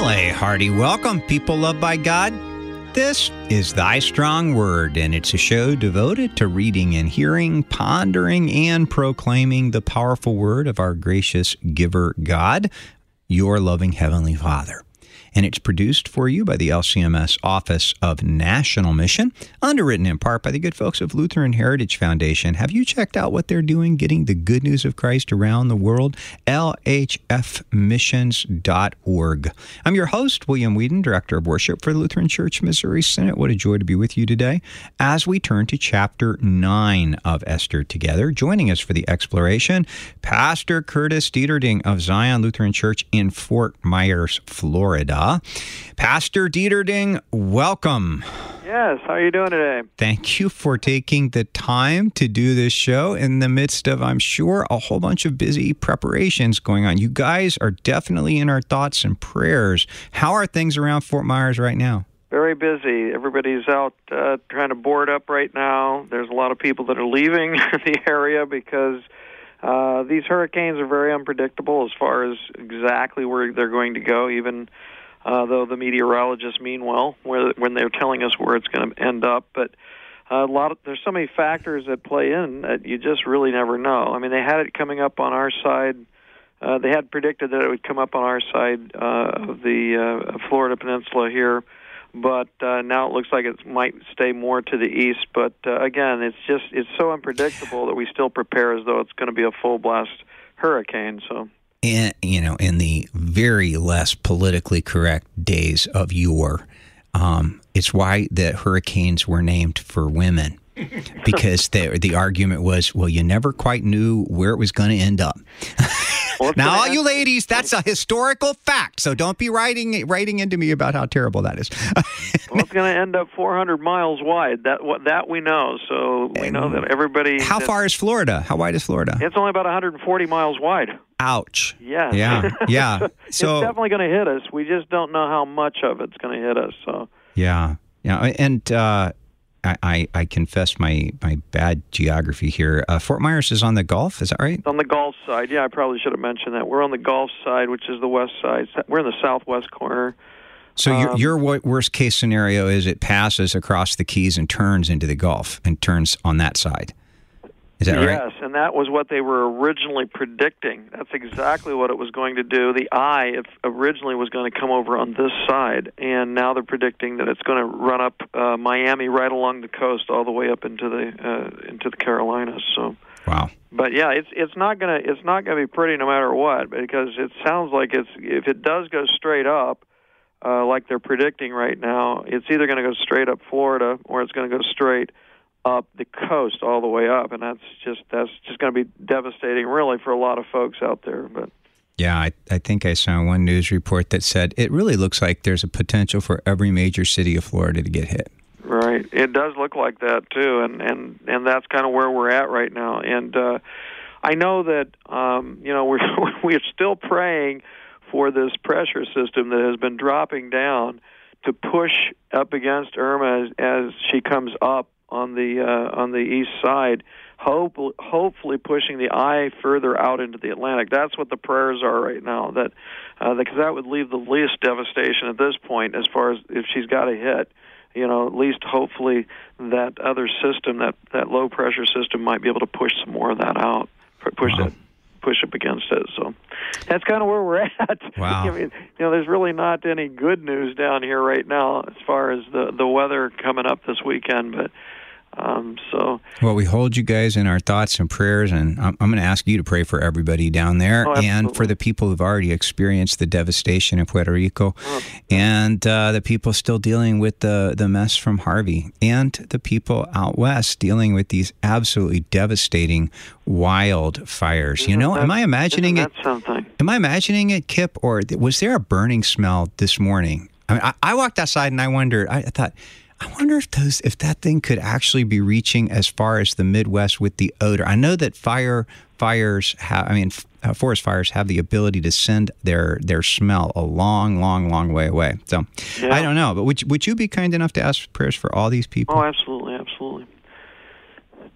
Well, a hearty welcome, people loved by God. This is Thy Strong Word, and it's a show devoted to reading and hearing, pondering, and proclaiming the powerful word of our gracious giver God, your loving Heavenly Father. And it's produced for you by the LCMS Office of National Mission, underwritten in part by the good folks of Lutheran Heritage Foundation. Have you checked out what they're doing, getting the good news of Christ around the world? LHFmissions.org. I'm your host, William Whedon, Director of Worship for the Lutheran Church Missouri Synod. What a joy to be with you today as we turn to chapter 9 of Esther together. Joining us for the exploration, Pastor Curtis Dieterding of Zion Lutheran Church in Fort Myers, Florida. Pastor Dieterding, welcome. Yes, how are you doing today? Thank you for taking the time to do this show in the midst of, I'm sure, a whole bunch of busy preparations going on. You guys are definitely in our thoughts and prayers. How are things around Fort Myers right now? Very busy. Everybody's out trying to board up right now. There's a lot of people that are leaving the area because these hurricanes are very unpredictable as far as exactly where they're going to go, even though the meteorologists mean well when they're telling us where it's going to end up. But there's so many factors that play in that you just really never know. I mean, they had it coming up on our side. They had predicted that it would come up on our side of the Florida Peninsula here, but now it looks like it might stay more to the east. But again, it's so unpredictable that we still prepare as though it's going to be a full blast hurricane. So. And, in the very less politically correct days of yore, it's why the hurricanes were named for women, because the argument was, well, you never quite knew where it was going to end up. Now, all you ladies, that's a historical fact, so don't be writing into me about how terrible that is. Well, it's going to end up 400 miles wide. That we know. So we know that everybody. How far is Florida? How wide is Florida? It's only about 140 miles wide. Ouch. Yeah. Yeah. So it's definitely going to hit us. We just don't know how much of it's going to hit us. So. Yeah. And I confess my bad geography here. Fort Myers is on the Gulf, is that right? On the Gulf side, yeah, I probably should have mentioned that. We're on the Gulf side, which is the west side. We're in the southwest corner. So your worst case scenario is it passes across the Keys and turns into the Gulf and turns on that side. Is that right? Yes, and that was what they were originally predicting. That's exactly what it was going to do. The eye originally was going to come over on this side, and now they're predicting that it's going to run up Miami right along the coast all the way up into the Carolinas. So. Wow. But yeah, it's not gonna be pretty no matter what, because it sounds like if it does go straight up, like they're predicting right now, it's either going to go straight up Florida or it's going to go straight up the coast all the way up, and that's just going to be devastating, really, for a lot of folks out there. But yeah, I think I saw one news report that said it really looks like there's a potential for every major city of Florida to get hit. Right, it does look like that too, and that's kind of where we're at right now. And I know that we're still praying for this pressure system that has been dropping down to push up against Irma as she comes up on the east side, hopefully pushing the eye further out into the Atlantic. That's what the prayers are right now. Because that would leave the least devastation at this point, as far as if she's got a hit. At least hopefully that other system, that low pressure system, might be able to push some more of that out, push up against it. So that's kind of where we're at. Wow. I mean, there's really not any good news down here right now as far as the weather coming up this weekend, but. Well, we hold you guys in our thoughts and prayers, and I'm going to ask you to pray for everybody down there and for the people who've already experienced the devastation in Puerto Rico, and the people still dealing with the mess from Harvey, and the people out west dealing with these absolutely devastating wildfires. Am I imagining it? Am I imagining it, Kip, or was there a burning smell this morning? I mean, I walked outside and I wondered. I thought, I wonder if that thing could actually be reaching as far as the Midwest with the odor. I know that forest fires have the ability to send their smell a long way away. So yeah. I don't know, but would you be kind enough to ask prayers for all these people? Oh, absolutely.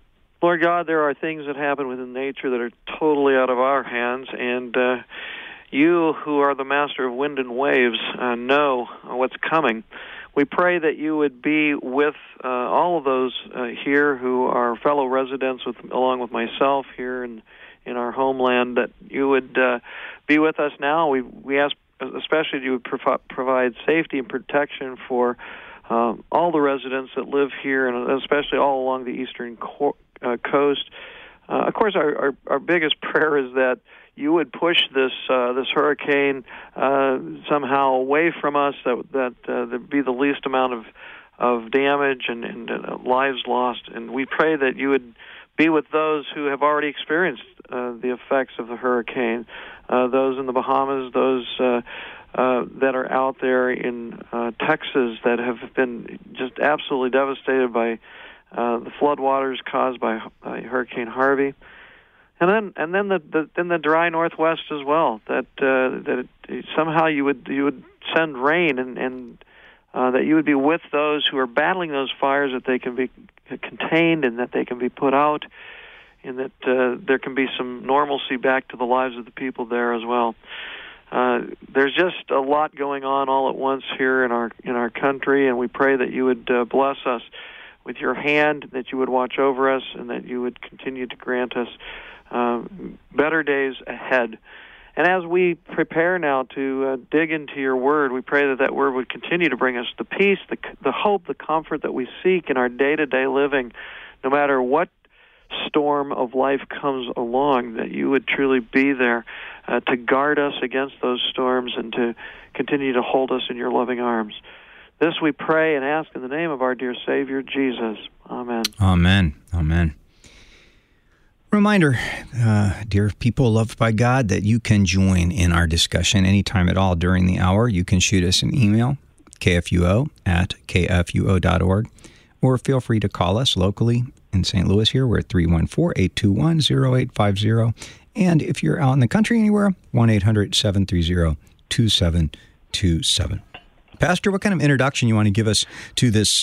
Lord God, there are things that happen within nature that are totally out of our hands, and you who are the master of wind and waves know what's coming. We pray that you would be with all of those here who are fellow residents, along with myself here in our homeland, that you would be with us now. We ask especially that you would provide safety and protection for all the residents that live here, and especially all along the eastern coast. Of course, our biggest prayer is that you would push this hurricane somehow away from us, that there'd be the least amount of damage and lives lost. And we pray that you would be with those who have already experienced the effects of the hurricane, those in the Bahamas, those that are out there in Texas that have been just absolutely devastated by the floodwaters caused by Hurricane Harvey. And then the dry Northwest as well. That somehow you would send rain, and that you would be with those who are battling those fires, that they can be contained and that they can be put out, and that there can be some normalcy back to the lives of the people there as well. There's just a lot going on all at once here in our country, and we pray that you would bless us with your hand, that you would watch over us, and that you would continue to grant us better days ahead. And as we prepare now to dig into your word, we pray that word would continue to bring us the peace, the hope, the comfort that we seek in our day-to-day living, no matter what storm of life comes along, that you would truly be there to guard us against those storms and to continue to hold us in your loving arms. This we pray and ask in the name of our dear Savior, Jesus. Amen. Amen. Amen. Reminder, dear people loved by God, that you can join in our discussion anytime at all during the hour. You can shoot us an email, kfuo@kfuo.org, or feel free to call us locally in St. Louis here. We're at 314-821-0850. And if you're out in the country anywhere, 1-800-730-2727. Pastor, what kind of introduction you want to give us to this?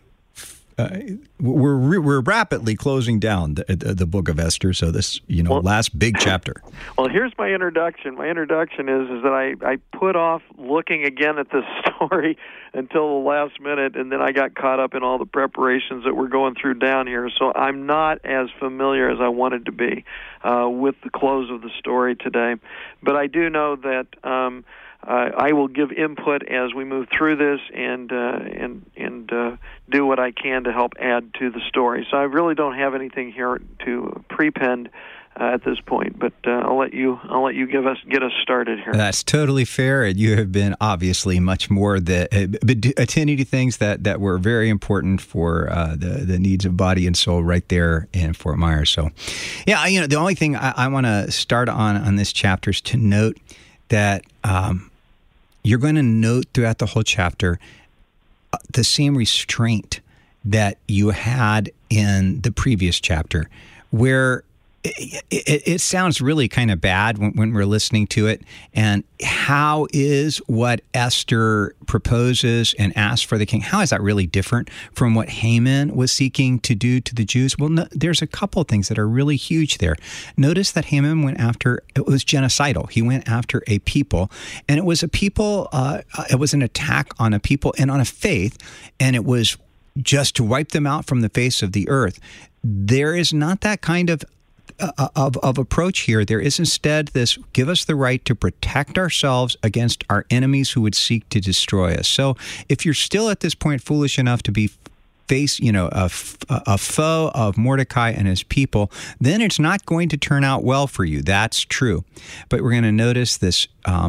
We're rapidly closing down the book of Esther, so this last big chapter. Well, here's my introduction. My introduction is that I put off looking again at this story until the last minute, and then I got caught up in all the preparations that we're going through down here. So I'm not as familiar as I wanted to be with the close of the story today, but I do know that I will give input as we move through this and do what I can to help add to the story. So I really don't have anything here to prepend at this point, but I'll let you get us started here. That's totally fair. You have been obviously much more attending to things that were very important for the needs of body and soul right there in Fort Myers. So, yeah, the only thing I want to start on this chapter is to note that you're going to note throughout the whole chapter the same restraint that you had in the previous chapter, where it sounds really kind of bad when we're listening to it. And how is what Esther proposes and asks for the king, how is that really different from what Haman was seeking to do to the Jews? Well, no, there's a couple of things that are really huge there. Notice that Haman went after, it was genocidal. He went after a people, and it was a people, it was an attack on a people and on a faith, and it was just to wipe them out from the face of the earth. There is not that kind of approach here. There is instead this, give us the right to protect ourselves against our enemies who would seek to destroy us. So if you're still at this point foolish enough to be a foe of Mordecai and his people, then it's not going to turn out well for you. That's true. But we're going to notice this,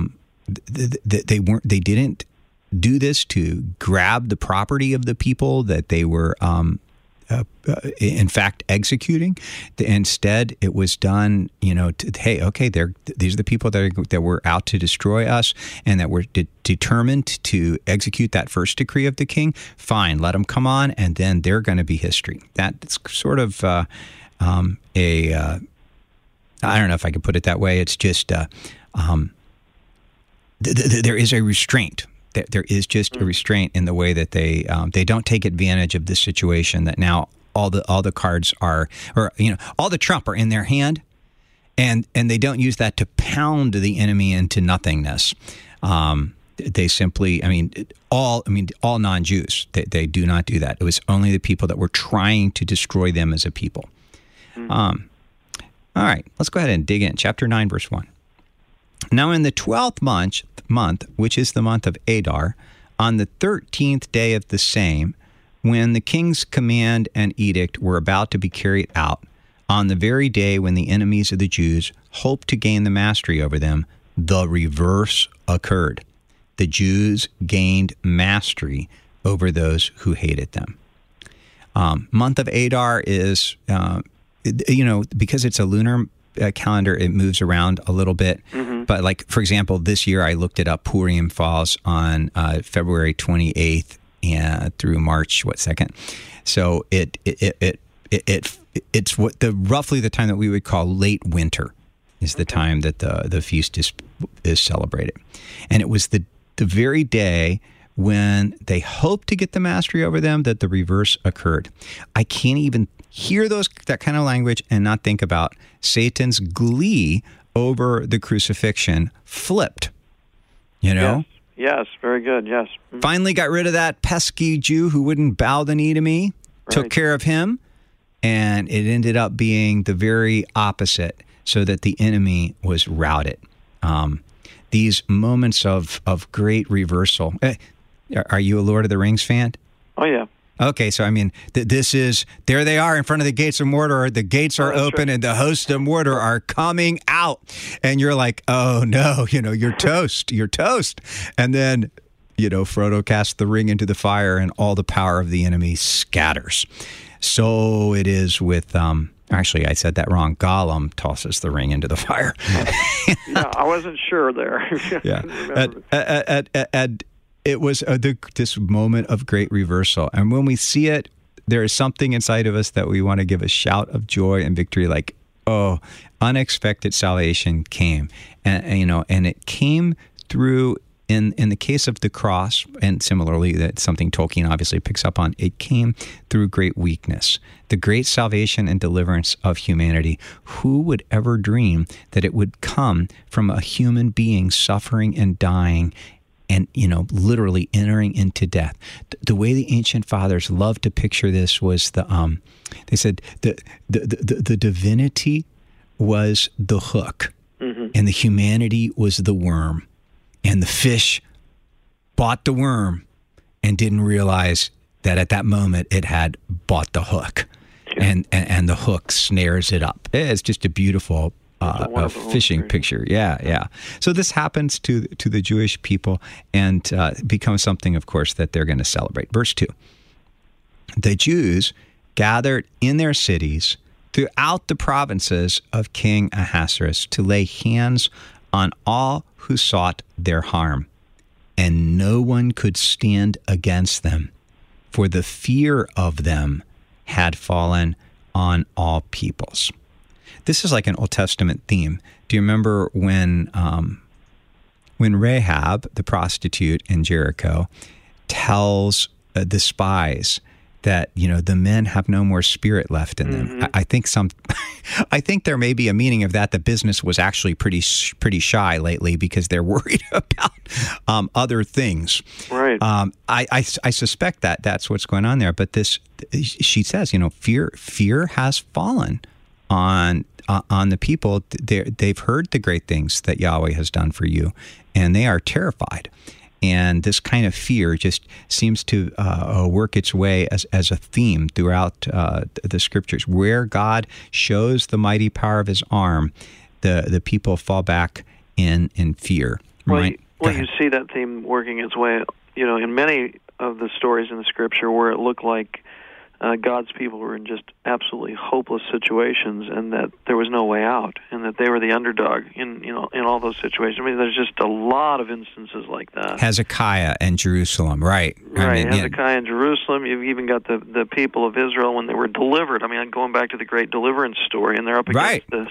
they didn't do this to grab the property of the people that they were in fact executing. Instead, it was done, these are the people that were out to destroy us and that were determined to execute that first decree of the king. Fine, let them come on, and then they're going to be history. That's sort of I don't know if I could put it that way. It's just there is a restraint. There is just a restraint in the way that they don't take advantage of this situation, that now all the cards are, all the trump are in their hand, And they don't use that to pound the enemy into nothingness. They simply, all non-Jews, they do not do that. It was only the people that were trying to destroy them as a people. All right, let's go ahead and dig in. Chapter 9, verse 1. Now in the 12th month, which is the month of Adar, on the 13th day of the same, when the king's command and edict were about to be carried out, on the very day when the enemies of the Jews hoped to gain the mastery over them, the reverse occurred. The Jews gained mastery over those who hated them. Month of Adar is, because it's a lunar calendar, it moves around a little bit. Mm-hmm. But like, for example, this year I looked it up. Purim falls on February 28th through March 2nd. So it's roughly the time that we would call late winter is the time that the feast is celebrated. And it was the very day when they hoped to get the mastery over them that the reverse occurred. I can't even hear that kind of language and not think about Satan's glee over the crucifixion flipped. Yes, very good, yes. Mm-hmm. Finally got rid of that pesky Jew who wouldn't bow the knee to me, took care of him, and it ended up being the very opposite, so that the enemy was routed. These moments of great reversal. Are you a Lord of the Rings fan? Oh, yeah. Okay, so this is, there they are in front of the gates of Mordor. The gates are open and the hosts of Mordor are coming out. And you're like, oh no, you're toast. You're toast. And then, Frodo casts the ring into the fire and all the power of the enemy scatters. So it is with, actually, I said that wrong. Gollum tosses the ring into the fire. Yeah, I wasn't sure there. Yeah. It was this moment of great reversal. And when we see it, there is something inside of us that we want to give a shout of joy and victory, like, oh, unexpected salvation came. And it came through, in the case of the cross, and similarly, that's something Tolkien obviously picks up on, it came through great weakness. The great salvation and deliverance of humanity. Who would ever dream that it would come from a human being suffering and dying and, literally entering into death? The way the ancient fathers loved to picture this was they said the divinity was the hook, mm-hmm. and the humanity was the worm. And the fish bought the worm and didn't realize that at that moment it had bought the hook. Yeah. And the hook snares it up. It's just a beautiful fishing picture. Yeah. So this happens to the Jewish people and becomes something, of course, that they're going to celebrate. Verse 2. The Jews gathered in their cities throughout the provinces of King Ahasuerus to lay hands on all who sought their harm, and no one could stand against them, for the fear of them had fallen on all peoples. This is like an Old Testament theme. Do you remember when Rahab, the prostitute in Jericho, tells the spies that the men have no more spirit left in them? Mm-hmm. I think there may be a meaning of that. The business was actually pretty shy lately because they're worried about other things. Right. I suspect that that's what's going on there. But she says, fear has fallen on the people. They've heard the great things that Yahweh has done for you, and they are terrified. And this kind of fear just seems to work its way as a theme throughout the scriptures. Where God shows the mighty power of his arm, the people fall back in fear. Well, you see that theme working its way, in many of the stories in the scripture where it looked like God's people were in just absolutely hopeless situations, and that there was no way out, and that they were the underdog in all those situations. I mean, there's just a lot of instances like that. Hezekiah and Jerusalem, right? Hezekiah and Jerusalem. You've even got the people of Israel when they were delivered. I mean, going back to the great deliverance story, and they're up against the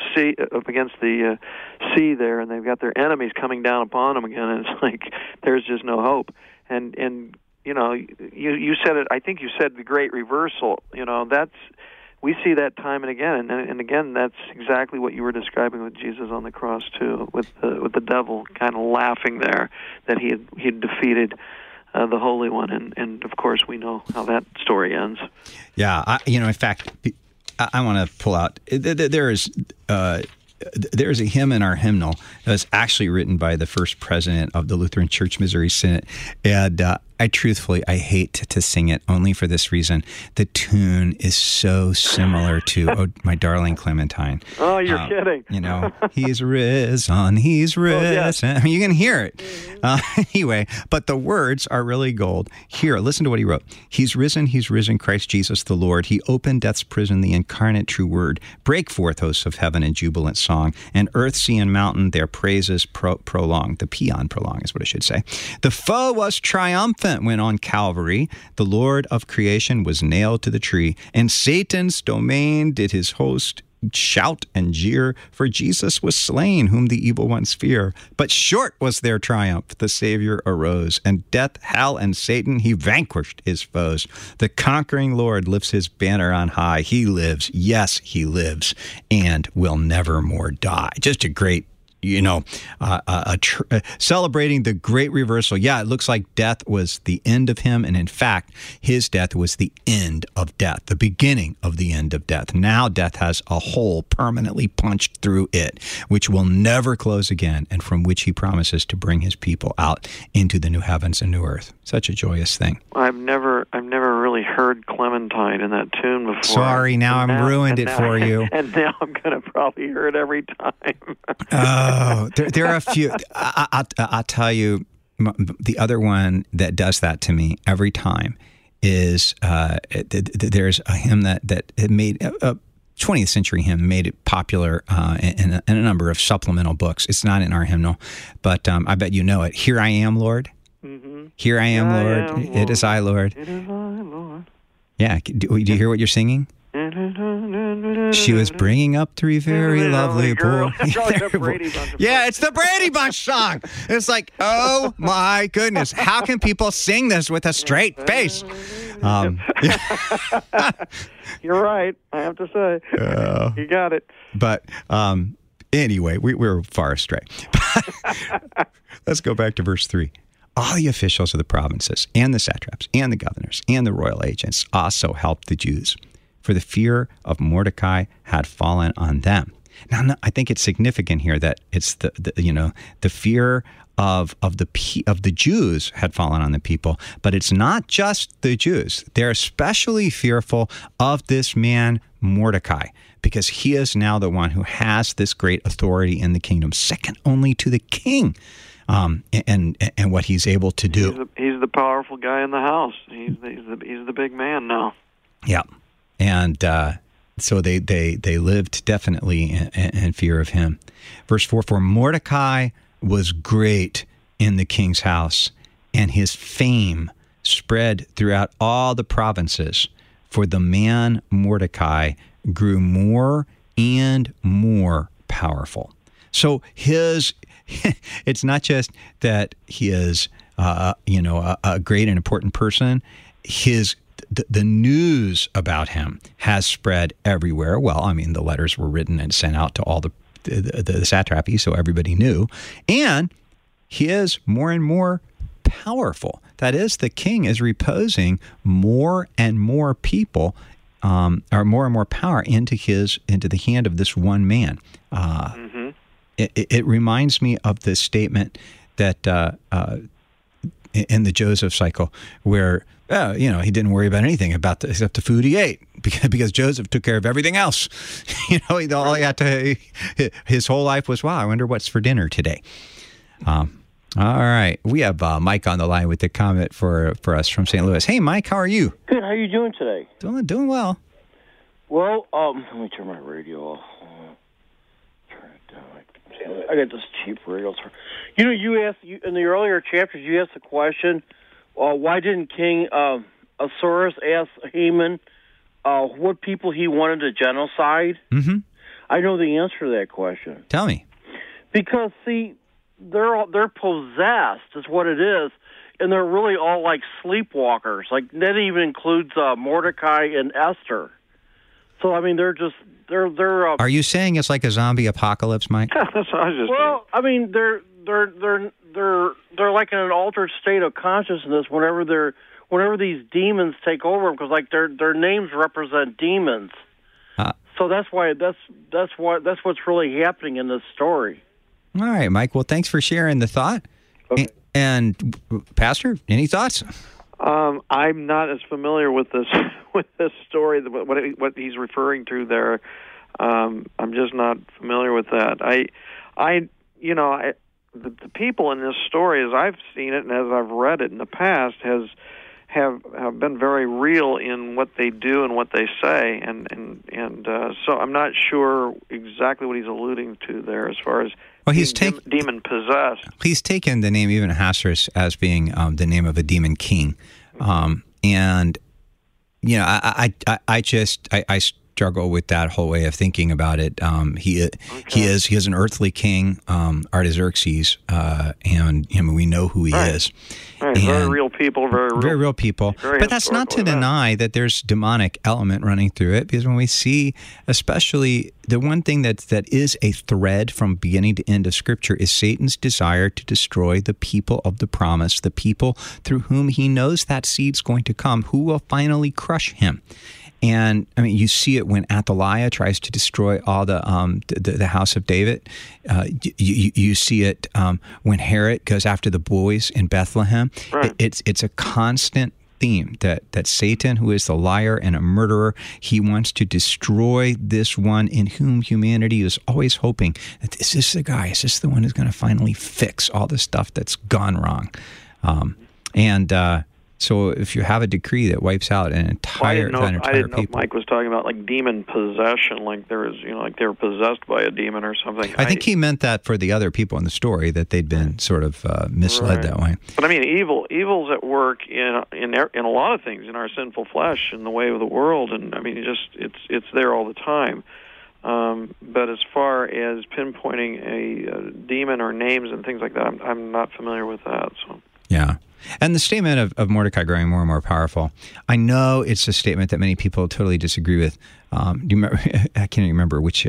sea there, and they've got their enemies coming down upon them again, and it's like there's just no hope. And you said it. I think you said the great reversal. we see that time and again, and again, that's exactly what you were describing with Jesus on the cross too, with the devil kind of laughing there that he had defeated the Holy One, and of course we know how that story ends. Yeah, in fact, I want to pull out. There's a hymn in our hymnal that's actually written by the first president of the Lutheran Church Missouri Synod, and I hate to sing it only for this reason. The tune is so similar to "Oh, My Darling Clementine." Oh, you're kidding. He's risen, he's risen. I mean, you can hear it. Anyway, but the words are really gold. Here, listen to what he wrote. He's risen, Christ Jesus the Lord. He opened death's prison, the incarnate true word. Break forth, hosts of heaven, in jubilant song, and earth, sea, and mountain their praises prolong. The paean prolong is what I should say. The foe was triumphant when on Calvary the Lord of creation was nailed to the tree, and Satan's domain did his host shout and jeer, for Jesus was slain, whom the evil ones fear. But short was their triumph, the Savior arose, and death, hell, and Satan, he vanquished his foes. The conquering Lord lifts his banner on high. He lives, yes, he lives, and will never more die. Just a great celebrating the great reversal. Yeah, it looks like death was the end of him, and in fact, his death was the end of death, the beginning of the end of death. Now death has a hole permanently punched through it, which will never close again, and from which he promises to bring his people out into the new heavens and new earth. Such a joyous thing. I've never really heard Clementine in that tune before. Sorry, now I'm ruined it for you. And now I'm going to probably hear it every time. Oh, there are a few. I'll tell you, the other one that does that to me every time is there's a hymn that made a 20th century hymn, made it popular in a number of supplemental books. It's not in our hymnal, but I bet you know it. Here I am, Lord. Mm-hmm. Here I am, Lord. It is I, Lord. It is I, Lord. Yeah. Do you hear what you're singing? She was bringing up three very lovely boys. Yeah, it's the Brady Bunch song. It's like, oh my goodness, how can people sing this with a straight face? You're right, I have to say. You got it. But anyway, we're far astray. Let's go back to verse 3. All the officials of the provinces and the satraps and the governors and the royal agents also helped the Jews, for the fear of Mordecai had fallen on them. Now, I think it's significant here that it's the fear of the Jews had fallen on the people, but it's not just the Jews. They're especially fearful of this man Mordecai, because he is now the one who has this great authority in the kingdom, second only to the king. And what he's able to do. He's the powerful guy in the house. He's the big man now. Yeah, and so they lived definitely in fear of him. Verse 4: For Mordecai was great in the king's house, and his fame spread throughout all the provinces. For the man Mordecai grew more and more powerful. So it's not just that he is, a great and important person. The news about him has spread everywhere. Well, I mean, the letters were written and sent out to all the satrapies, so everybody knew. And he is more and more powerful. That is, the king is reposing more and more people, or more and more power into the hand of this one man. Mm-hmm. It reminds me of the statement that in the Joseph cycle, where he didn't worry about anything except the food he ate, because Joseph took care of everything else. All he had to, his whole life was, wow, I wonder what's for dinner today. All right, we have Mike on the line with a comment for us from St. Louis. Hey, Mike, how are you? Good. How are you doing today? Doing well. Well, let me turn my radio off. I got this cheap radio. You asked in the earlier chapters. You asked the question, why didn't King Ahasuerus ask Haman what people he wanted to genocide? Mm-hmm. I know the answer to that question. Tell me. Because they're possessed, is what it is, and they're really all like sleepwalkers. Like that even includes Mordecai and Esther. So I mean, they're. Are you saying it's like a zombie apocalypse, Mike? That's what I was just well, I mean, they're like in an altered state of consciousness whenever these demons take over them, because like their names represent demons. So that's what's really happening in this story. All right, Mike. Well, thanks for sharing the thought. Okay. And Pastor, any thoughts? I'm not as familiar with this story, what he's referring to there. I'm just not familiar with that. The people in this story, as I've seen it and as I've read it in the past, have been very real in what they do and what they say, and so I'm not sure exactly what he's alluding to there as far as he's demon possessed. He's taken the name even Ahasuerus as being the name of a demon king, and I struggle with that whole way of thinking about it. He is an earthly king, Artaxerxes, and we know who he is. Right. Very real people, very real people. But that's not to deny that there's demonic element running through it, because when we see, especially the one thing that is a thread from beginning to end of Scripture is Satan's desire to destroy the people of the promise, the people through whom he knows that seed's going to come, who will finally crush him. And I mean, you see it when Athaliah tries to destroy all the house of David. You see it when Herod goes after the boys in Bethlehem. Right. It's a constant theme that Satan, who is the liar and a murderer, he wants to destroy this one in whom humanity is always hoping that is this the guy? Is this the one who's going to finally fix all the stuff that's gone wrong? So if you have a decree that wipes out an entire I didn't know people, Mike was talking about like demon possession, like there was, like they were possessed by a demon or something. I think he meant that for the other people in the story, that they'd been sort of misled that way. But I mean, evil's at work in a lot of things in our sinful flesh, in the way of the world, and I mean, it's there all the time. But as far as pinpointing a demon or names and things like that, I'm not familiar with that. So yeah. And the statement of Mordecai growing more and more powerful, I know it's a statement that many people totally disagree with. Do you remember? I can't remember which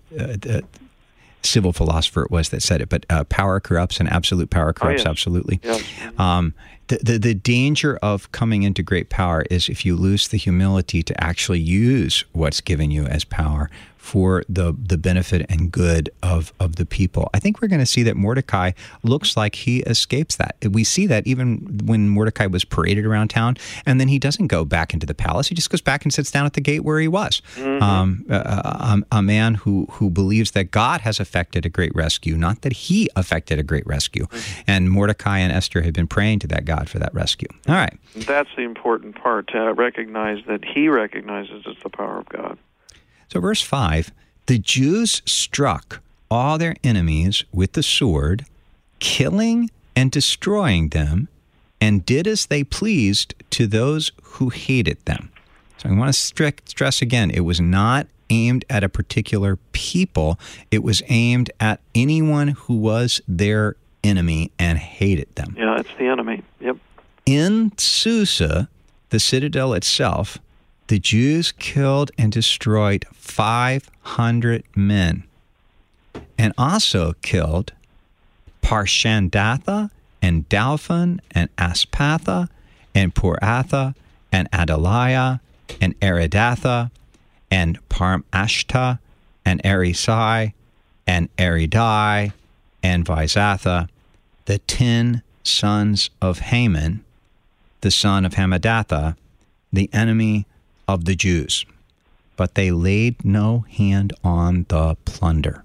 civil philosopher it was that said it, but power corrupts and absolute power corrupts absolutely. Yes. The danger of coming into great power is if you lose the humility to actually use what's given you as power for the benefit and good of the people. I think we're going to see that Mordecai looks like he escapes that. We see that even when Mordecai was paraded around town, and then he doesn't go back into the palace. He just goes back and sits down at the gate where he was. Mm-hmm. A man who believes that God has effected a great rescue, not that he effected a great rescue. Mm-hmm. And Mordecai and Esther had been praying to that God for that rescue. All right. That's the important part, to recognize that he recognizes it's the power of God. So verse 5, the Jews struck all their enemies with the sword, killing and destroying them, and did as they pleased to those who hated them. So I want to stress again, it was not aimed at a particular people. It was aimed at anyone who was their enemy and hated them. Yeah, it's the enemy. Yep. In Susa, the citadel itself, the Jews killed and destroyed 500 men, and also killed Parshandatha and Dalphon and Aspatha and Poratha and Adaliah and Aridatha and Parmashta and Arisai and Aridai and Vizatha, the 10 sons of Haman, the son of Hammedatha, the enemy of the Jews. But they laid no hand on the plunder.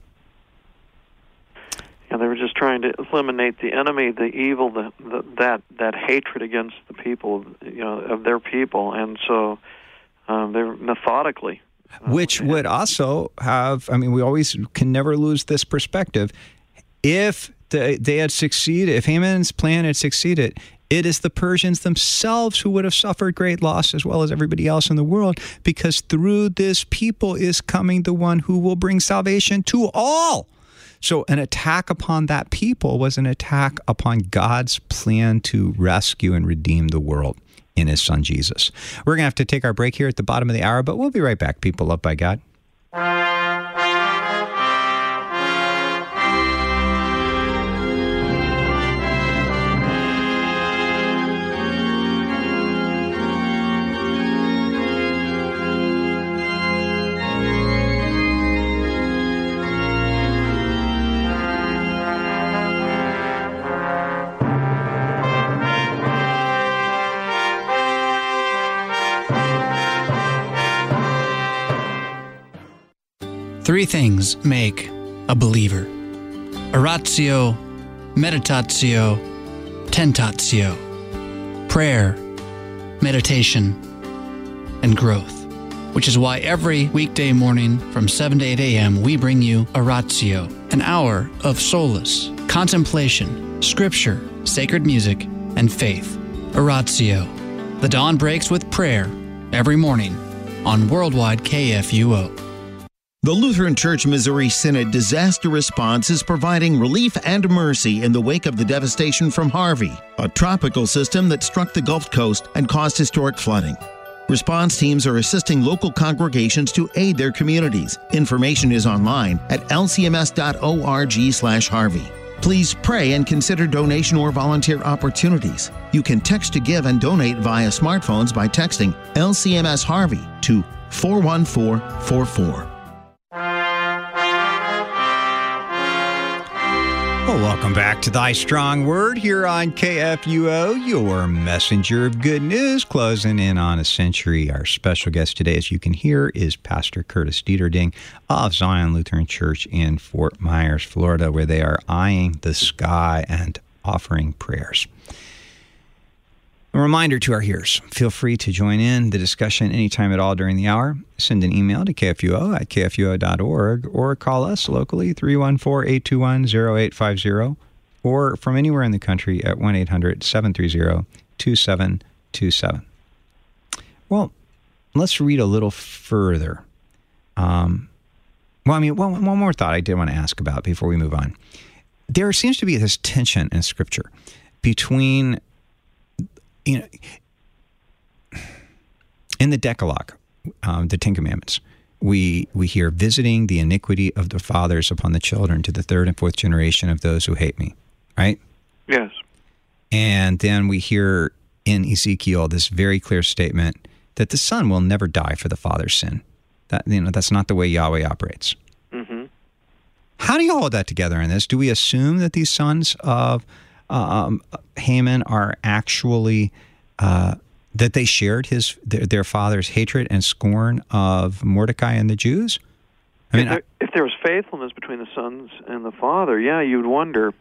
Yeah, they were just trying to eliminate the enemy, the evil, that hatred against the people, of their people, and so they were methodically. Which would also have, we always can never lose this perspective. If they had succeeded, if Haman's plan had succeeded, it is the Persians themselves who would have suffered great loss, as well as everybody else in the world, because through this people is coming the one who will bring salvation to all. So an attack upon that people was an attack upon God's plan to rescue and redeem the world. in his son Jesus. We're going to have to take our break here at the bottom of the hour, but we'll be right back. People loved by God. Three things make a believer: oratio, meditatio, tentatio. Prayer, meditation, and growth. Which is why every weekday morning from 7 to 8 a.m. we bring you Oratio, an hour of solace, contemplation, scripture, sacred music, and faith. Oratio. The dawn breaks with prayer every morning on Worldwide KFUO. The Lutheran Church Missouri Synod Disaster Response is providing relief and mercy in the wake of the devastation from Harvey, a tropical system that struck the Gulf Coast and caused historic flooding. Response teams are assisting local congregations to aid their communities. Information is online at lcms.org/Harvey. Please pray and consider donation or volunteer opportunities. You can text to give and donate via smartphones by texting LCMS Harvey to 41444. Well, welcome back to Thy Strong Word here on KFUO, your messenger of good news, closing in on a century. Our special guest today, as you can hear, is Pastor Curtis Dieterding of Zion Lutheran Church in Fort Myers, Florida, where they are eyeing the sky and offering prayers. A reminder to our hearers, feel free to join in the discussion anytime at all during the hour. Send an email to kfuo@kfuo.org or call us locally, 314-821-0850, or from anywhere in the country at 1-800-730-2727. Well, let's read a little further. One more thought I did want to ask about before we move on. There seems to be this tension in Scripture between in the Decalogue, the Ten Commandments, we hear visiting the iniquity of the fathers upon the children to the third and fourth generation of those who hate me, right? Yes. And then we hear in Ezekiel this very clear statement that the son will never die for the father's sin. That's not the way Yahweh operates. Mm-hmm. How do you hold that together in this? Do we assume that these sons of Haman are actually that they shared their father's hatred and scorn of Mordecai and the Jews? If there was faithfulness between the sons and the father, yeah, you'd wonder.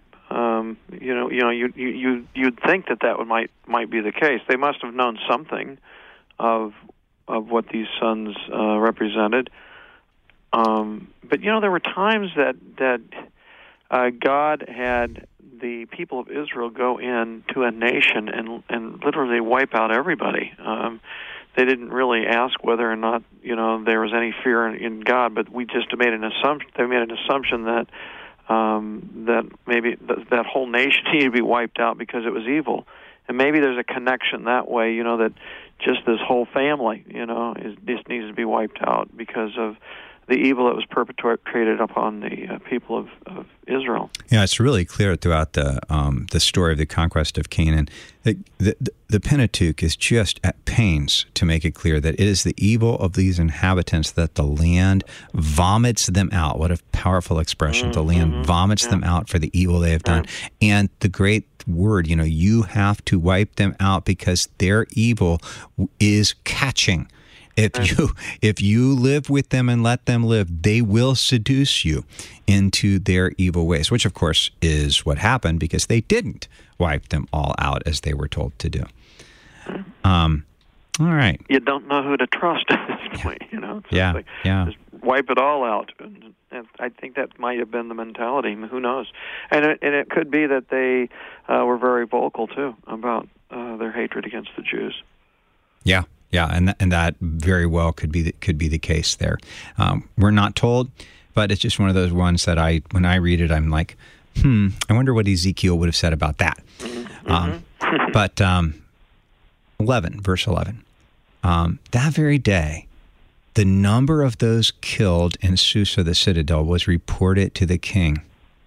You'd think that might be the case. They must have known something of what these sons represented. But there were times that God had the people of Israel go into a nation and literally wipe out everybody. They didn't really ask whether or not there was any fear in God, but we just made an assumption. They made an assumption that maybe that whole nation needed to be wiped out because it was evil, and maybe there's a connection that way. That just this whole family, just needs to be wiped out because of the evil that was perpetrated upon the people of Israel. Yeah, it's really clear throughout the story of the conquest of Canaan. The Pentateuch is just at pains to make it clear that it is the evil of these inhabitants that the land vomits them out. What a powerful expression. Mm-hmm. The land vomits them out for the evil they have done. And the great word, you have to wipe them out because their evil is catching. If you live with them and let them live, they will seduce you into their evil ways, which of course is what happened because they didn't wipe them all out as they were told to do. All right. You don't know who to trust at this point, Just wipe it all out. And I think that might have been the mentality. Who knows? And it could be that they were very vocal too about their hatred against the Jews. Yeah. Yeah, and that very well could be the case there. We're not told, but it's just one of those ones that when I read it, I'm like, I wonder what Ezekiel would have said about that. Mm-hmm. But verse 11. That very day, the number of those killed in Susa, the citadel, was reported to the king.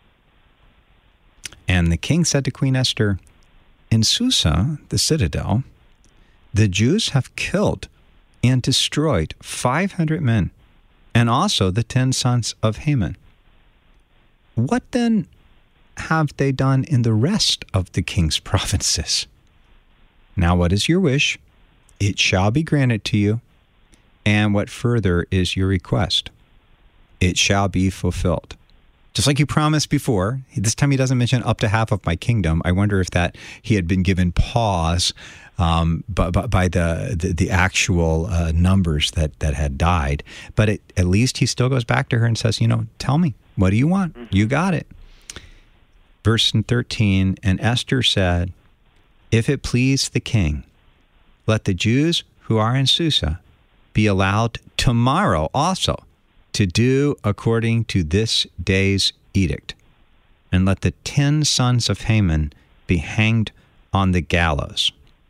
And the king said to Queen Esther, in Susa, the citadel, the Jews have killed and destroyed 500 men, and also the 10 sons of Haman. What then have they done in the rest of the king's provinces? Now what is your wish? It shall be granted to you. And what further is your request? It shall be fulfilled. Just like you promised before, this time he doesn't mention up to half of my kingdom. I wonder if that he had been given pause by the actual numbers that had died. But at least he still goes back to her and says, tell me, what do you want? You got it. Verse 13, and Esther said, if it please the king, let the Jews who are in Susa be allowed tomorrow also to do according to this day's edict, and let the 10 sons of Haman be hanged on the gallows.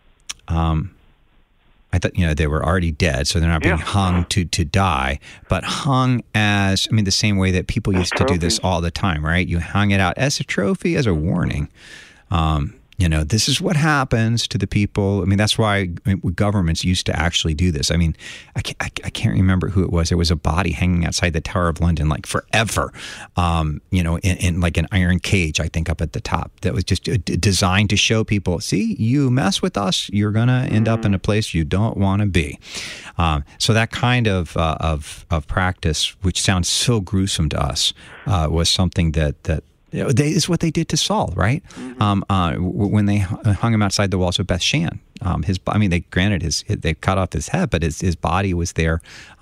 I thought, they were already dead, so they're not being hung to die, but hung as, the same way that people used to do this all the time, right? You hung it out as a trophy, as a warning. This is what happens to the people. That's why governments used to actually do this. I can't remember who it was. There was a body hanging outside the Tower of London, like forever, in like an iron cage, I think, up at the top, that was just designed to show people, see, you mess with us, you're going to end up in a place you don't want to be. So that kind of practice, which sounds so gruesome to us, was something that is what they did to Saul, right? When they hung him outside the walls of Bethshan, they cut off his head, but his body was there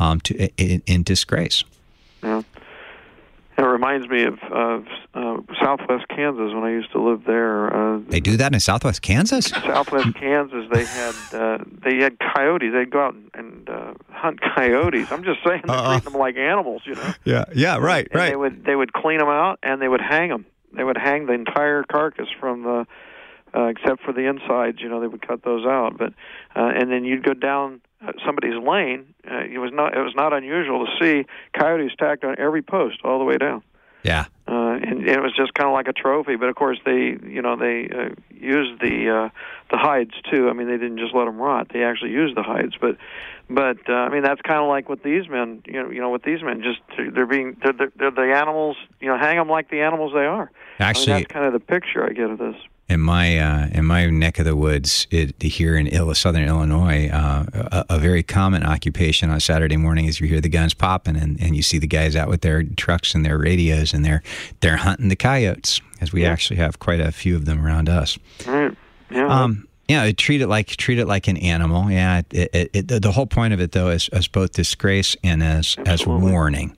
in disgrace. Yeah, it reminds me of Southwest Kansas when I used to live there. They do that in Southwest Kansas. Southwest Kansas, they had coyotes. They'd go out and hunt coyotes. I'm just saying, they treat them like animals, Yeah, right. They would clean them out and they would hang them. They would hang the entire carcass from the except for the insides. They would cut those out. But and then you'd go down somebody's lane. It was not unusual to see coyotes tacked on every post all the way down. Yeah. And it was just kind of like a trophy, but of course they used the hides too. They didn't just let them rot; they actually used the hides. But that's kind of like with these men. With these men, just they're the animals. Hang them like the animals they are. Actually, that's kind of the picture I get of this. In my neck of the woods here in southern Illinois, a very common occupation on Saturday morning is you hear the guns popping and you see the guys out with their trucks and their radios and they're hunting the coyotes, as we actually have quite a few of them around us. Right. Yeah. Treat it like an animal. Yeah. The whole point of it though is as both disgrace and as warning.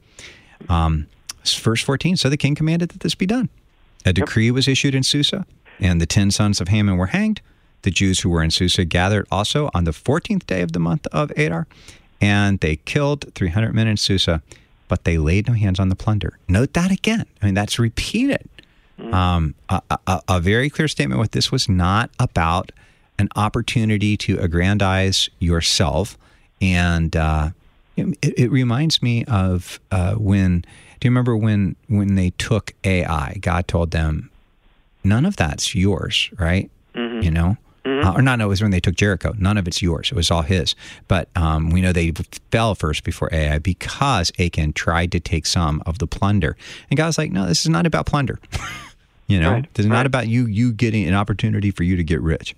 Verse 14. So the king commanded that this be done. A decree was issued in Susa, and the 10 sons of Haman were hanged. The Jews who were in Susa gathered also on the 14th day of the month of Adar, and they killed 300 men in Susa, but they laid no hands on the plunder. Note that again. That's repeated. A very clear statement what this was not about an opportunity to aggrandize yourself. And it reminds me of do you remember when they took Ai? God told them, none of that's yours, right? Or no, it was when they took Jericho. None of it's yours. It was all his. But we know they fell first before Ai because Achan tried to take some of the plunder. And God's like, no, this is not about plunder. This is not about you getting an opportunity for you to get rich.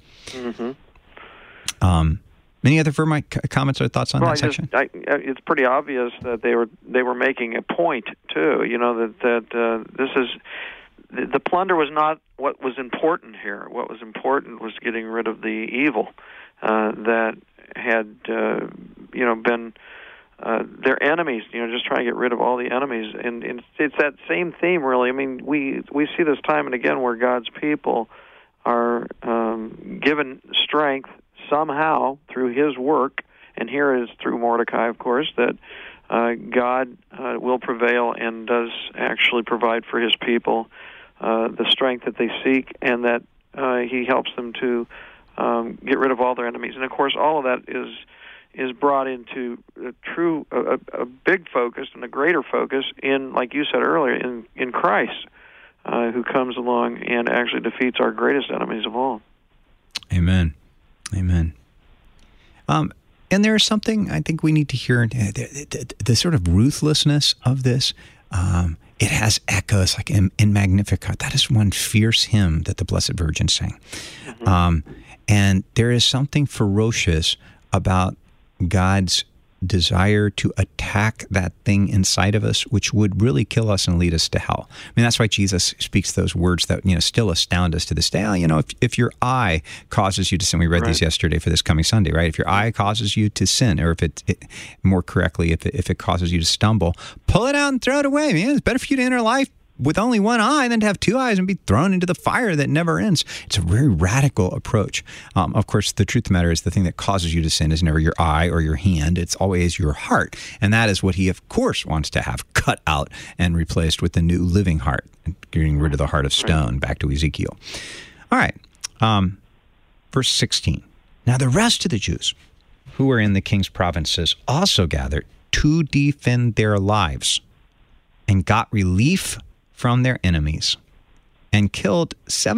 Any other comments or thoughts on that section? It's pretty obvious that they were making a point too. That this is. The plunder was not what was important here. What was important was getting rid of the evil that had, been their enemies. Just trying to get rid of all the enemies, and it's that same theme, really. We see this time and again where God's people are given strength somehow through His work, and here is through Mordecai, of course, that God will prevail and does actually provide for His people the strength that they seek, and that He helps them to get rid of all their enemies. And of course, all of that is brought into a big focus and a greater focus in, like you said earlier, in Christ, who comes along and actually defeats our greatest enemies of all. Amen. Amen. And there's something I think we need to hear, the sort of ruthlessness of this. It has echoes like in Magnificat. That is one fierce hymn that the Blessed Virgin sang. Mm-hmm. And there is something ferocious about God's desire to attack that thing inside of us, which would really kill us and lead us to hell. I mean, that's why Jesus speaks those words that, still astound us to this day. If your eye causes you to sin, we read these yesterday for this coming Sunday, right? If your eye causes you to sin, or if it more correctly, if it causes you to stumble, pull it out and throw it away, man. It's better for you to enter life with only one eye than to have two eyes and be thrown into the fire that never ends. It's a very radical approach. Of course, the truth of the matter is the thing that causes you to sin is never your eye or your hand. It's always your heart. And that is what he, of course, wants to have cut out and replaced with the new living heart, getting rid of the heart of stone, back to Ezekiel. All right. Verse 16. Now the rest of the Jews who were in the king's provinces also gathered to defend their lives and got relief from their enemies, and killed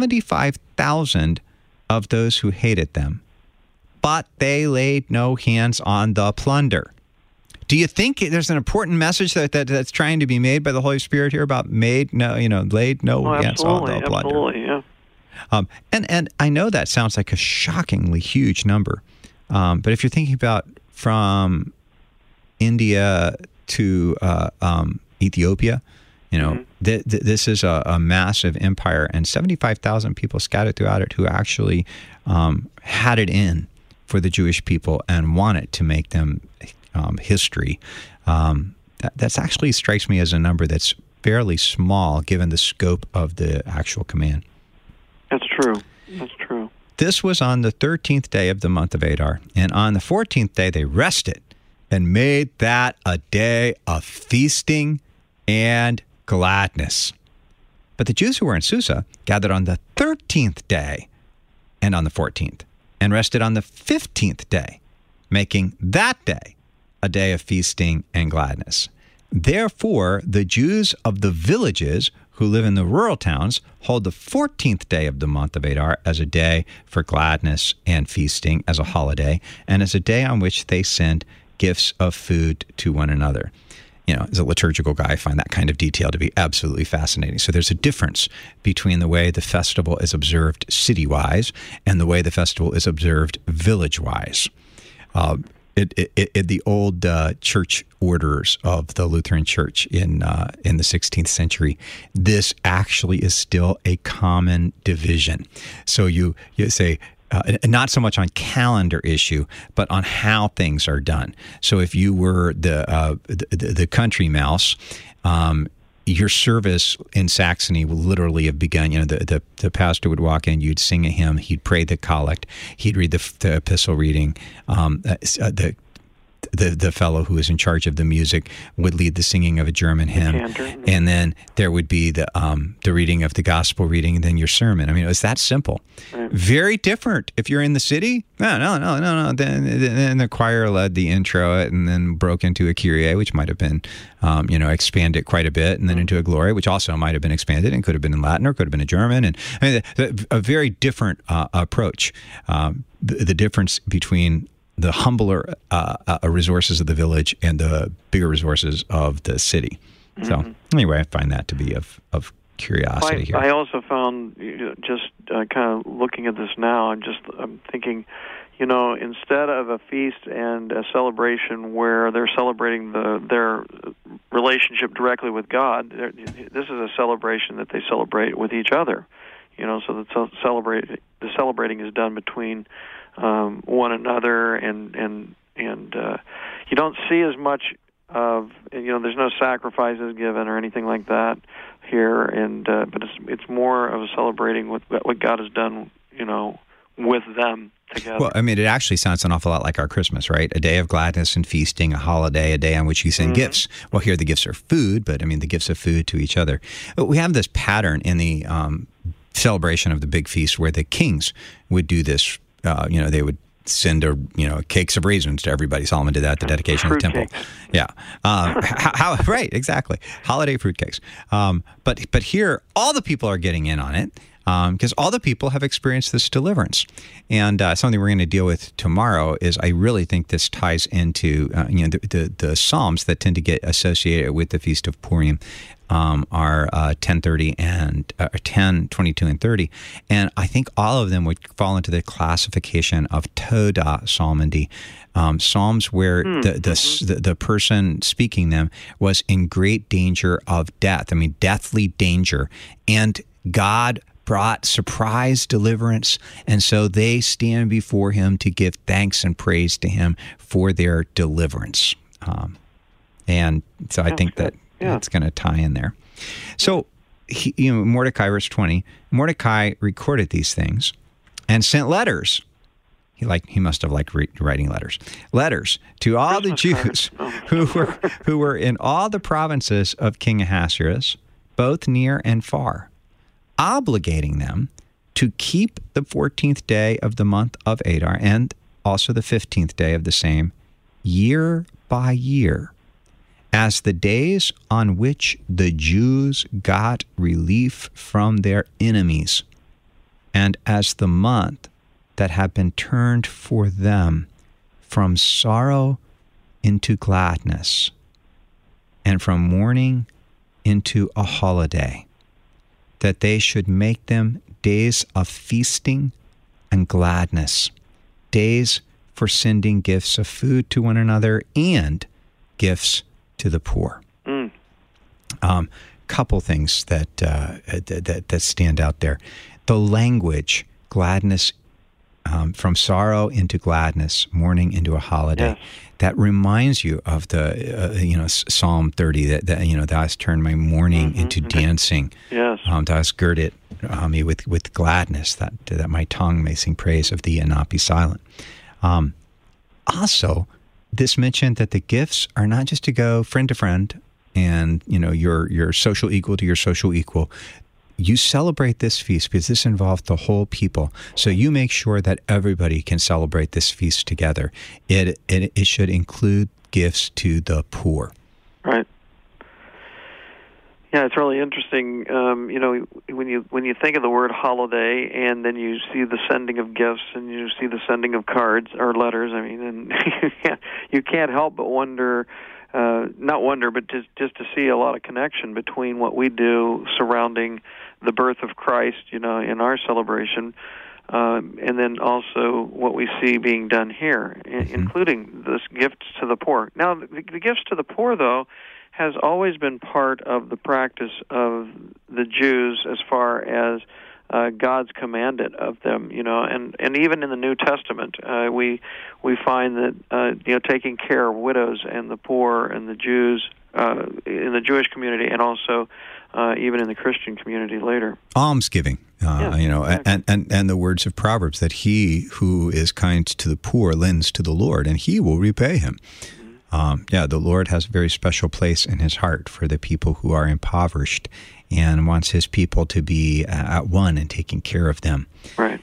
75,000 of those who hated them. But they laid no hands on the plunder. Do you think there's an important message that's trying to be made by the Holy Spirit here about laid no hands on the plunder? Absolutely, yeah. And I know that sounds like a shockingly huge number, but if you're thinking about from India to Ethiopia, this is a massive empire, and 75,000 people scattered throughout it who actually had it in for the Jewish people and wanted to make them history. That's actually strikes me as a number that's fairly small given the scope of the actual command. That's true. That's true. This was on the 13th day of the month of Adar, and on the 14th day they rested and made that a day of feasting and gladness. But the Jews who were in Susa gathered on the 13th day and on the 14th, and rested on the 15th day, making that day a day of feasting and gladness. Therefore, the Jews of the villages who live in the rural towns hold the 14th day of the month of Adar as a day for gladness and feasting, as a holiday, and as a day on which they send gifts of food to one another. As a liturgical guy, I find that kind of detail to be absolutely fascinating. So there's a difference between the way the festival is observed city-wise and the way the festival is observed village-wise. The old church orders of the Lutheran Church in the 16th century, this actually is still a common division. So you say, not so much on calendar issue, but on how things are done. So if you were the country mouse, your service in Saxony would literally have begun. The pastor would walk in, you'd sing a hymn, he'd pray the collect, he'd read the epistle reading, the fellow who was in charge of the music would lead the singing of a German hymn, and then there would be the reading of the gospel reading, and then your sermon. I mean, it was that simple. Right. Very different if you're in the city. No. Then the choir led the intro, and then broke into a Kyrie, which might have been, expanded quite a bit, and then into a Gloria, which also might have been expanded and could have been in Latin or could have been in German. And I mean, a very different approach. The difference between the humbler resources of the village and the bigger resorces of the city. Mm-hmm. So anyway, I find that to be of curiosity here. I also found, just kind of looking at this now, I'm thinking, instead of a feast and a celebration where they're celebrating their relationship directly with God, this is a celebration that they celebrate with each other. So the celebrating is done between one another, and you don't see as much of, there's no sacrifices given or anything like that here, but it's more of a celebrating what God has done, with them together. Well, I mean, it actually sounds an awful lot like our Christmas, right? A day of gladness and feasting, a holiday, a day on which you send gifts. Well, here the gifts are food, but I mean the gifts of food to each other. But we have this pattern in the celebration of the big feast where the kings would do this they would send cakes of raisins to everybody. Solomon did that at the dedication of the temple. Cakes. Yeah. Right, exactly. Holiday fruitcakes. But here, all the people are getting in on it because all the people have experienced this deliverance. And something we're going to deal with tomorrow is I really think this ties into the Psalms that tend to get associated with the Feast of Purim. Are 10:30 and 10, 22, and 30. And I think all of them would fall into the classification of Todah Psalmody, psalms where the person speaking them was in great danger of death. I mean, deathly danger. And God brought surprise deliverance, and so they stand before him to give thanks and praise to him for their deliverance. And so I think that it's going to tie in there. So, Mordecai, verse 20, Mordecai recorded these things and sent letters. He must have liked writing letters to all the Jews who were in all the provinces of King Ahasuerus, both near and far, obligating them to keep the 14th day of the month of Adar and also the 15th day of the same, year by year, as the days on which the Jews got relief from their enemies, and as the month that had been turned for them from sorrow into gladness, and from mourning into a holiday, that they should make them days of feasting and gladness, days for sending gifts of food to one another and gifts to the poor. Couple things that stand out there. The language, gladness, from sorrow into gladness, mourning into a holiday. Yes. That reminds you of the Psalm 30 that thou hast turned my mourning into dancing. Yes. Thou hast girded me with gladness, that my tongue may sing praise of thee and not be silent. Also, this mentioned that the gifts are not just to go friend to friend and, your social equal to your social equal. You celebrate this feast because this involved the whole people. So you make sure that everybody can celebrate this feast together. It should include gifts to the poor. Right. Yeah, it's really interesting. When you think of the word holiday, and then you see the sending of gifts, and you see the sending of cards or letters. I mean, and you can't help but wonder, but just to see a lot of connection between what we do surrounding the birth of Christ, in our celebration, and then also what we see being done here, including this gifts to the poor. Now, the gifts to the poor, though, has always been part of the practice of the Jews as far as God's commanded of them, and even in the New Testament, we find that taking care of widows and the poor and the Jews in the Jewish community, and also even in the Christian community later. Almsgiving, exactly. and the words of Proverbs that he who is kind to the poor lends to the Lord, and he will repay him. The Lord has a very special place in his heart for the people who are impoverished and wants his people to be at one and taking care of them. Right.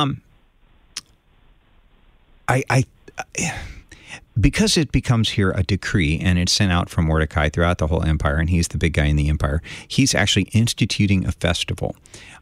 Because it becomes here a decree and it's sent out from Mordecai throughout the whole empire, and he's the big guy in the empire, he's actually instituting a festival.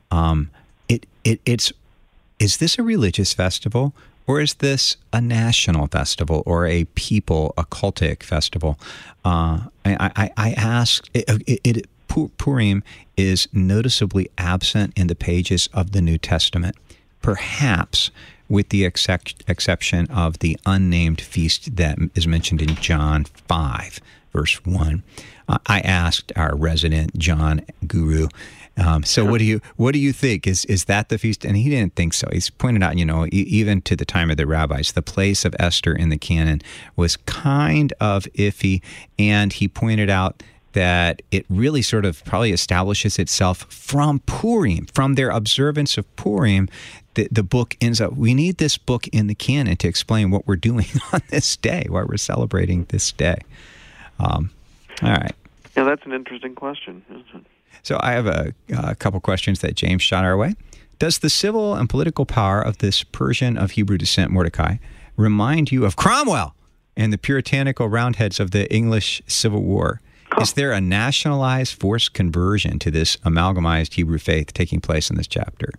Is this a religious festival? Or is this a national festival or a cultic festival? I ask, Purim is noticeably absent in the pages of the New Testament, perhaps with the exception of the unnamed feast that is mentioned in John 5, verse 1. I asked our resident John guru, so what do you think? Is that the feast? And he didn't think so. He's pointed out, even to the time of the rabbis, the place of Esther in the canon was kind of iffy, and he pointed out that it really sort of probably establishes itself from Purim, from their observance of Purim. The book ends up, we need this book in the canon to explain what we're doing on this day, why we're celebrating this day. All right. Yeah, that's an interesting question, isn't it? So I have a couple questions that James shot our way. Does the civil and political power of this Persian of Hebrew descent, Mordecai, remind you of Cromwell and the puritanical Roundheads of the English Civil War? Is there a nationalized forced conversion to this amalgamized Hebrew faith taking place in this chapter?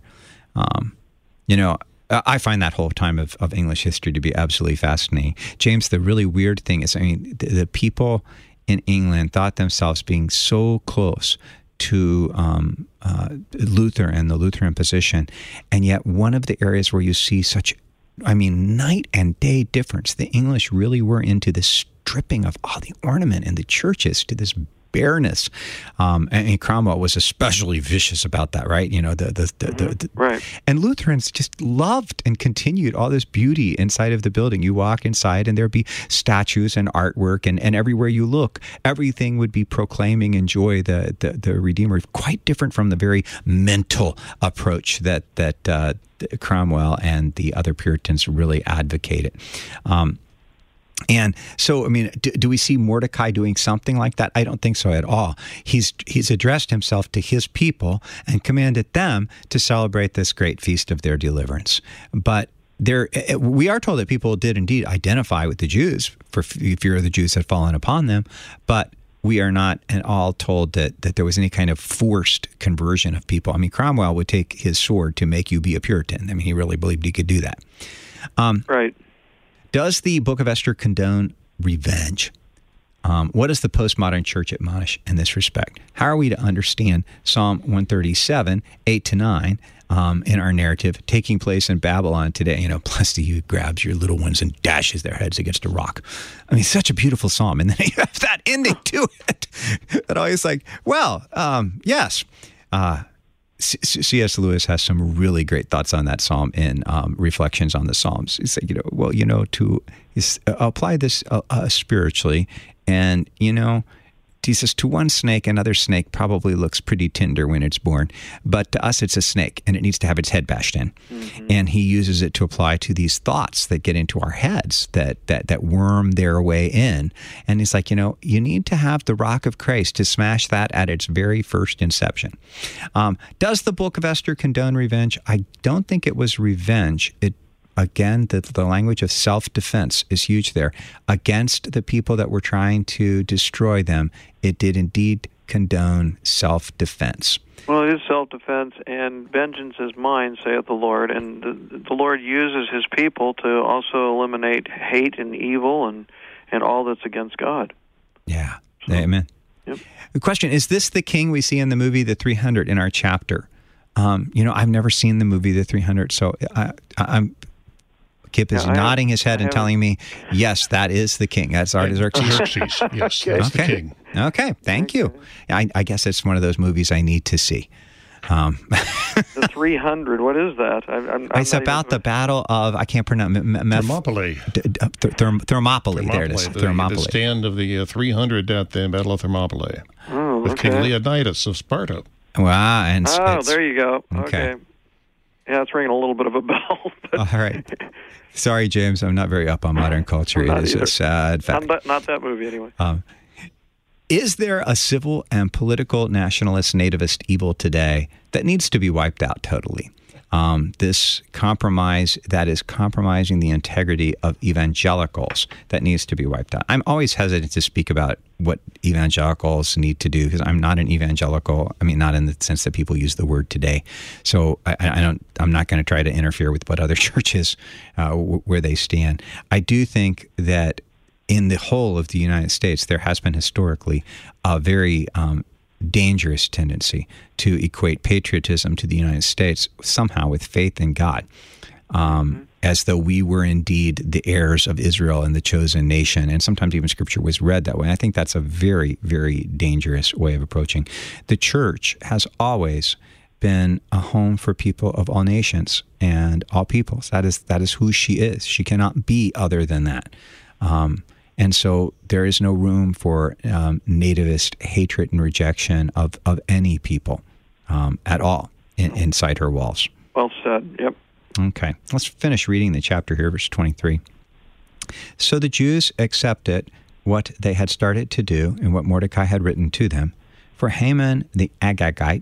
I find that whole time of English history to be absolutely fascinating. James, the really weird thing is, the people in England thought themselves being so close to Luther and the Lutheran position, and yet one of the areas where you see such, night and day difference, the English really were into this stripping of all the ornament in the churches to this bareness. And Cromwell was especially vicious about that, right? Right. And Lutherans just loved and continued all this beauty inside of the building. You walk inside and there'd be statues and artwork, and everywhere you look, everything would be proclaiming in joy the Redeemer. Quite different from the very mental approach that Cromwell and the other Puritans really advocated. And so, do we see Mordecai doing something like that? I don't think so at all. He's addressed himself to his people and commanded them to celebrate this great feast of their deliverance. But we are told that people did indeed identify with the Jews, for fear of the Jews had fallen upon them, but we are not at all told that there was any kind of forced conversion of people. Cromwell would take his sword to make you be a Puritan. He really believed he could do that. Right. Does the Book of Esther condone revenge? What does the postmodern church admonish in this respect? How are we to understand Psalm 137, 8-9, in our narrative, taking place in Babylon today? Blessed are you, grabs your little ones and dashes their heads against a rock. Such a beautiful psalm. And then you have that ending to it. And always yes. C.S. Lewis has some really great thoughts on that psalm in Reflections on the Psalms. He's like, to apply this spiritually, and, he says, to one snake, another snake probably looks pretty tender when it's born, but to us it's a snake, and it needs to have its head bashed in. Mm-hmm. And he uses it to apply to these thoughts that get into our heads, that worm their way in. And he's like, you need to have the rock of Christ to smash that at its very first inception. Does the Book of Esther condone revenge? I don't think it was revenge. Again, the language of self-defense is huge there. Against the people that were trying to destroy them, it did indeed condone self-defense. Well, it is self-defense, and vengeance is mine, saith the Lord. And the Lord uses his people to also eliminate hate and evil and all that's against God. Yeah. So, amen. Yep. The question, is this the king we see in the movie The 300 in our chapter? I've never seen the movie The 300, so Kip is nodding his head and telling me, yes, that is the king. That's Artaxerxes. Yes, that's the king. Okay, thank you. I guess it's one of those movies I need to see. The 300, what is that? It's about the battle of, I can't pronounce, Thermopylae. Thermopylae, there it is. Thermopylae. The stand of the 300 at the Battle of Thermopylae. Oh, with King Leonidas of Sparta. Wow. And there you go. Okay. Yeah, it's ringing a little bit of a bell. All right. Sorry, James, I'm not very up on modern culture. It is a sad fact. Not that movie, anyway. Is there a civil and political nationalist nativist evil today that needs to be wiped out totally? This compromise that is compromising the integrity of evangelicals that needs to be wiped out. I'm always hesitant to speak about what evangelicals need to do because I'm not an evangelical. Not in the sense that people use the word today. So I'm not going to try to interfere with what other churches, where they stand. I do think that in the whole of the United States, there has been historically a very dangerous tendency to equate patriotism to the United States somehow with faith in God, as though we were indeed the heirs of Israel and the chosen nation. And sometimes even Scripture was read that way. And I think that's a very, very dangerous way of approaching. The church has always been a home for people of all nations and all peoples. That is who she is. She cannot be other than that. And so there is no room for nativist hatred and rejection of any people at all inside her walls. Well said, yep. Okay, let's finish reading the chapter here, verse 23. So the Jews accepted what they had started to do and what Mordecai had written to them. For Haman the Agagite,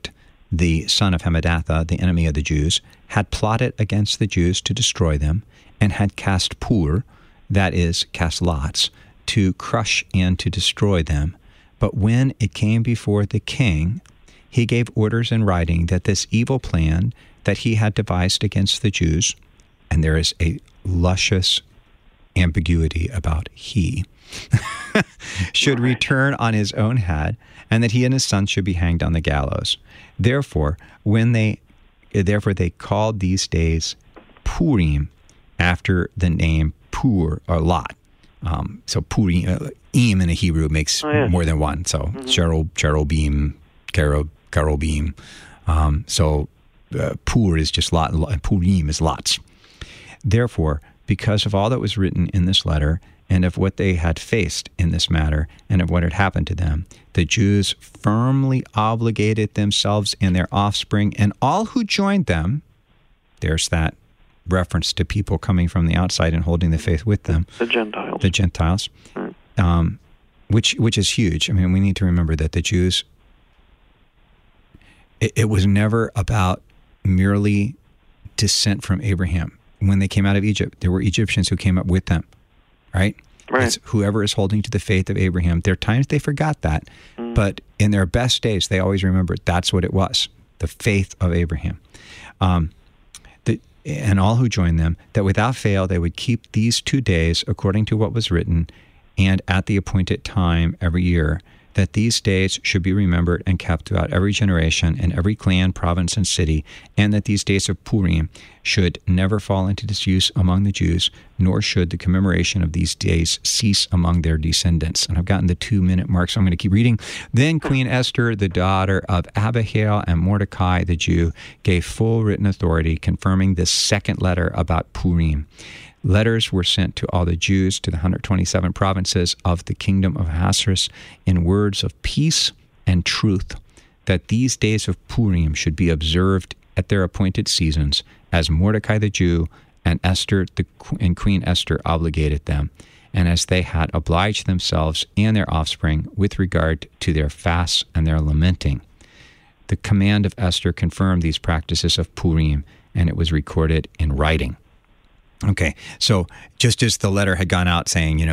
the son of Hammedatha, the enemy of the Jews, had plotted against the Jews to destroy them, and had cast pur, that is, cast lots, to crush and to destroy them. But when it came before the king, he gave orders in writing that this evil plan that he had devised against the Jews, and there is a luscious ambiguity about he, should return on his own head, and that he and his son should be hanged on the gallows. Therefore they called these days Purim, after the name Pur, or Lot. So Purim, im in a Hebrew makes more than one. So cherubim, cherubim. So Pur is just Lot, and Purim is lots. Therefore, because of all that was written in this letter, and of what they had faced in this matter, and of what had happened to them, the Jews firmly obligated themselves and their offspring, and all who joined them. There's that reference to people coming from the outside and holding the faith with them. The Gentiles. Right. Which is huge. I mean, we need to remember that the Jews, it was never about merely descent from Abraham. When they came out of Egypt, there were Egyptians who came up with them, right? It's whoever is holding to the faith of Abraham. There are times they forgot that, but in their best days, they always remembered that's what it was, the faith of Abraham. And all who joined them, that without fail they would keep these 2 days according to what was written, and at the appointed time every year, that these days should be remembered and kept throughout every generation and every clan, province, and city, and that these days of Purim should never fall into disuse among the Jews, nor should the commemoration of these days cease among their descendants. And I've gotten the 2-minute mark, so I'm going to keep reading. Then Queen Esther, the daughter of Abihail, and Mordecai the Jew, gave full written authority, confirming this second letter about Purim. Letters were sent to all the Jews, to the 127 provinces of the kingdom of Ahasuerus, in words of peace and truth, that these days of Purim should be observed at their appointed seasons, as Mordecai the Jew and Queen Esther obligated them, and as they had obliged themselves and their offspring with regard to their fasts and their lamenting. The command of Esther confirmed these practices of Purim, and it was recorded in writing. Okay, so just as the letter had gone out saying,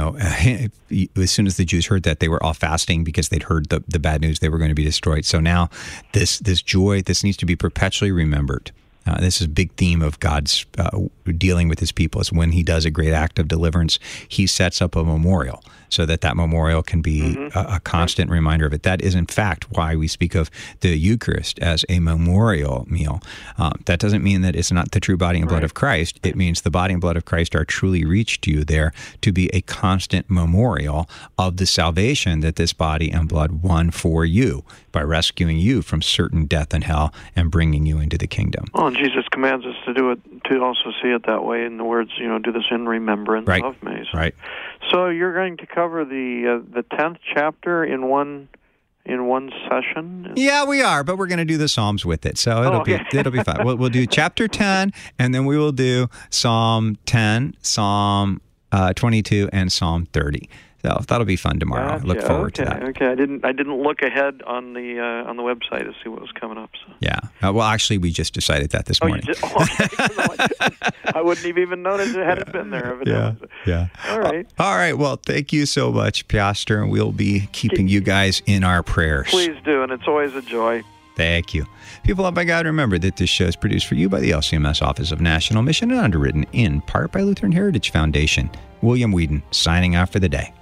as soon as the Jews heard that, they were all fasting because they'd heard the bad news, they were going to be destroyed. So now this joy, this needs to be perpetually remembered. This is a big theme of God's dealing with his people, is when he does a great act of deliverance, he sets up a memorial so that memorial can be a constant reminder of it. That is, in fact, why we speak of the Eucharist as a memorial meal. That doesn't mean that it's not the true body and blood of Christ. It means the body and blood of Christ are truly reached you there to be a constant memorial of the salvation that this body and blood won for you by rescuing you from certain death and hell and bringing you into the kingdom. Well, and Jesus commands us to do it, to also see it that way in the words, do this in remembrance of me. So you're going to cover the 10th chapter in one session? Yeah, we are, but we're going to do the Psalms with it, so it'll be fun. We'll do chapter 10, and then we will do Psalm 10, Psalm 22, and Psalm 30. So that'll be fun tomorrow. I look forward to that. Okay, I didn't look ahead on the website to see what was coming up. So. Yeah. Well, actually, we just decided that this morning. I wouldn't have even noticed it had been there. Yeah. All right. All right. Well, thank you so much, Pastor, and we'll be keeping you guys in our prayers. Please do, and it's always a joy. Thank you. People loved by God, remember that this show is produced for you by the LCMS Office of National Mission and underwritten in part by Lutheran Heritage Foundation. William Whedon, signing off for the day.